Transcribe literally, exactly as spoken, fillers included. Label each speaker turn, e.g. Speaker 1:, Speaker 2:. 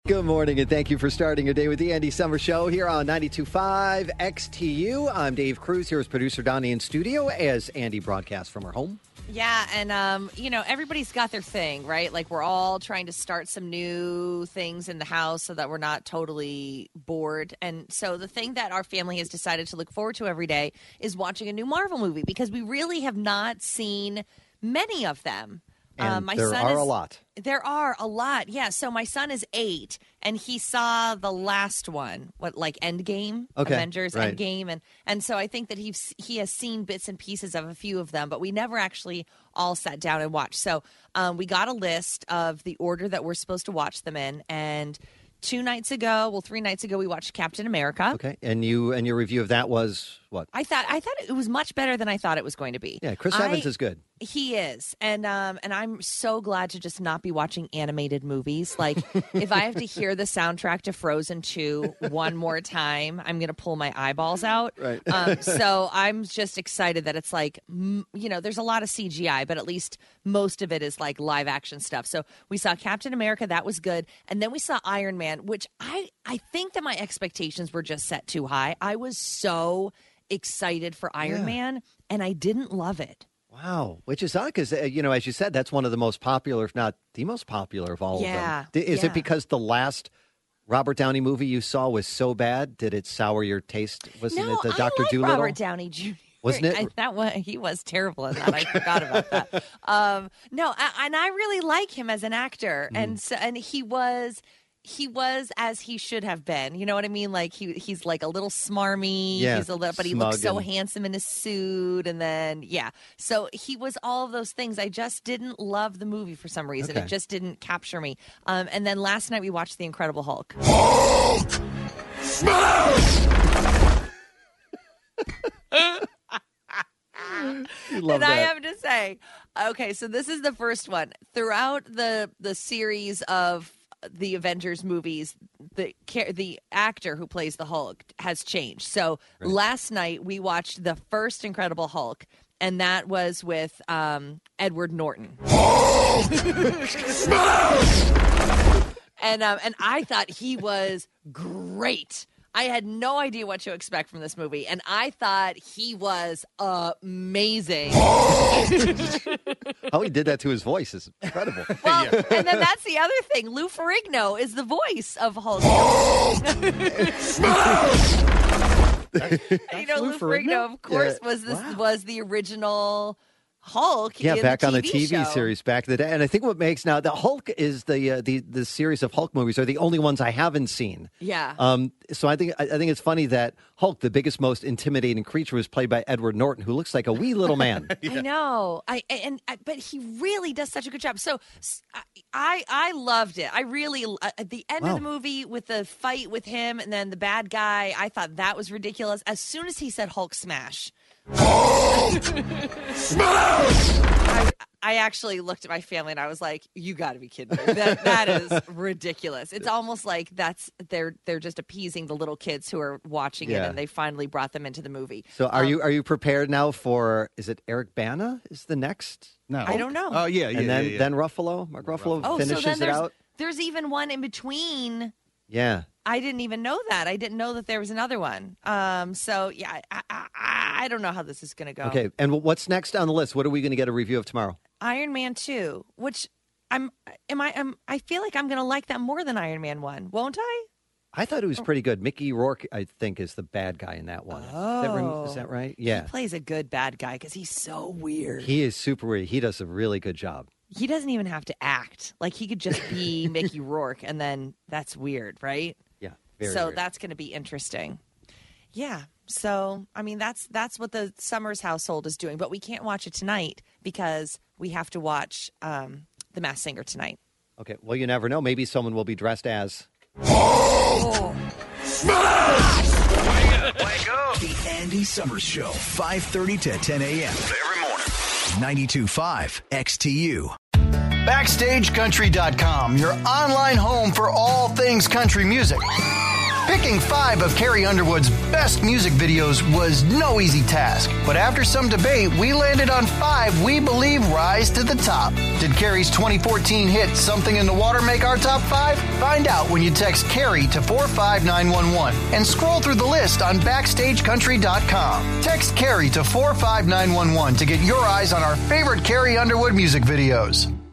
Speaker 1: Good morning, and thank you for starting your day with the Andy Summer Show here on ninety-two point five X T U. I'm Dave Cruz. Here is producer Donnie in studio as Andy broadcasts from her home.
Speaker 2: Yeah, and, um, you know, everybody's got their thing, right? Like, we're all trying to start some new things in the house so that we're not totally bored. And so the thing that our family has decided to look forward to every day is watching a new Marvel movie because we really have not seen many of them.
Speaker 1: And
Speaker 2: uh, my
Speaker 1: there
Speaker 2: son
Speaker 1: are
Speaker 2: is,
Speaker 1: a lot.
Speaker 2: There are a lot, yeah. So my son is eight, and he saw the last one, what, like Endgame?
Speaker 1: Okay,
Speaker 2: Avengers
Speaker 1: right.
Speaker 2: Endgame. And, and so I think that he's, he has seen bits and pieces of a few of them, but we never actually all sat down and watched. So um, we got a list of the order that we're supposed to watch them in, and two nights ago, well, three nights ago, we watched Captain America.
Speaker 1: Okay, and you and your review of that was what?
Speaker 2: I thought I thought it was much better than I thought it was going to be.
Speaker 1: Yeah, Chris
Speaker 2: I,
Speaker 1: Evans is good.
Speaker 2: He is, and um, and I'm so glad to just not be watching animated movies. Like, if I have to hear the soundtrack to Frozen two one more time, I'm going to pull my eyeballs out.
Speaker 1: Right.
Speaker 2: Um, so I'm just excited that it's like, m- you know, there's a lot of C G I, but at least most of it is like live action stuff. So we saw Captain America, that was good, and then we saw Iron Man, which I I think that my expectations were just set too high. I was so excited for Iron
Speaker 1: Yeah.
Speaker 2: Man, and I didn't love it.
Speaker 1: Wow, which is odd because, uh, you know, as you said, that's one of the most popular, if not the most popular of all
Speaker 2: Yeah,
Speaker 1: of them. Is
Speaker 2: yeah.
Speaker 1: it because the last Robert Downey movie you saw was so bad? Did it sour your taste? Wasn't
Speaker 2: no,
Speaker 1: it the
Speaker 2: I
Speaker 1: Doctor
Speaker 2: like
Speaker 1: Dolittle?
Speaker 2: Robert Downey Junior
Speaker 1: Wasn't it?
Speaker 2: I, that one, he was terrible in that. I forgot about that. Um, no, I, and I really like him as an actor,
Speaker 1: Mm.
Speaker 2: and so, and he was. He was as he should have been. You know what I mean? Like he he's like a little smarmy.
Speaker 1: Yeah,
Speaker 2: he's a little, but he
Speaker 1: smug
Speaker 2: looks so
Speaker 1: and-
Speaker 2: handsome in his suit. And then yeah, so he was all of those things. I just didn't love the movie for some reason.
Speaker 1: Okay.
Speaker 2: It just didn't capture me. Um, and then last night we watched The Incredible Hulk.
Speaker 1: You love
Speaker 2: and I
Speaker 1: that.
Speaker 2: have to say, okay, so this is the first one. Throughout the the series of the Avengers movies, the ca- the actor who plays the Hulk has changed. So
Speaker 1: Right.
Speaker 2: last night we watched the first Incredible Hulk, and that was with um, Edward Norton. and um, and I thought he was great. I had no idea what to expect from this movie, and I thought he was amazing.
Speaker 1: How he did that to his voice is incredible.
Speaker 2: Well, and then that's the other thing. Lou Ferrigno is the voice of Hulk. you know,
Speaker 1: Lou
Speaker 2: Lou
Speaker 1: Ferrigno?
Speaker 2: Ferrigno, of course,
Speaker 1: Yeah.
Speaker 2: was this
Speaker 1: Wow.
Speaker 2: was the original Hulk.
Speaker 1: Yeah,
Speaker 2: in
Speaker 1: back
Speaker 2: the
Speaker 1: on the
Speaker 2: T
Speaker 1: T
Speaker 2: V
Speaker 1: V
Speaker 2: show.
Speaker 1: series back in the day. And I think what makes now the Hulk is the uh, the the series of Hulk movies are the only ones I haven't seen.
Speaker 2: Yeah.
Speaker 1: Um. So I think I, I think it's funny that Hulk, the biggest, most intimidating creature, was played by Edward Norton, who looks like a wee little man.
Speaker 2: I know. I and I, but he really does such a good job. So s- I I loved it. I really uh, at the end
Speaker 1: Wow.
Speaker 2: of the movie with the fight with him and then the bad guy. I thought that was ridiculous. As soon as he said Hulk smash. I, I actually looked at my family and I was like, "You got to be kidding me! That that is ridiculous." It's almost like that's they're they're just appeasing the little kids who are watching
Speaker 1: Yeah.
Speaker 2: it, and they finally brought them into the movie.
Speaker 1: So are
Speaker 2: Um,
Speaker 1: you are you prepared now for? Is it Eric Bana? Is the next?
Speaker 3: No.
Speaker 2: I don't know.
Speaker 3: Oh, yeah, yeah,
Speaker 1: and then
Speaker 3: yeah, yeah.
Speaker 1: then Ruffalo, Mark Ruffalo
Speaker 2: Oh,
Speaker 1: finishes
Speaker 2: so then
Speaker 1: it
Speaker 2: there's
Speaker 1: out.
Speaker 2: there's even one in between.
Speaker 1: Yeah.
Speaker 2: I didn't even know that. I didn't know that there was another one. Um, so yeah, I, I, I, I don't know how this is going to go.
Speaker 1: Okay. And what's next on the list? What are we going to get a review of tomorrow?
Speaker 2: Iron Man two, which I'm, am I, am I feel like I'm going to like that more than Iron Man one, won't I?
Speaker 1: I thought it was pretty good. Mickey Rourke, I think, is the bad guy in that one. Is, that, rem- is that right? Yeah.
Speaker 2: He plays a good bad guy because he's so weird.
Speaker 1: He is super weird. He does a really good job.
Speaker 2: He doesn't even have to act. Like he could just be Mickey Rourke, and then that's weird, right?
Speaker 1: Yeah. Very
Speaker 2: so
Speaker 1: weird.
Speaker 2: that's going to be interesting. Yeah. So, I mean, that's that's what the Summers household is doing. But we can't watch it tonight because we have to watch um, The Masked Singer tonight.
Speaker 1: Okay. Well, you never know. Maybe someone will be dressed as.
Speaker 2: Oh.
Speaker 4: The Andy Summers Show, five thirty to ten a.m. every morning. ninety-two point five X T U. Backstage Country dot com, your online home for all things country music.
Speaker 3: Picking five of Carrie Underwood's best music videos was no easy task, but after some debate, we landed on five we believe rise to the top. Did Carrie's twenty fourteen hit Something in the Water make our top five? Find out when you text Carrie to four five nine one one and scroll through the list on backstage country dot com. Text Carrie to four five nine one one to get your eyes on our favorite Carrie Underwood music videos.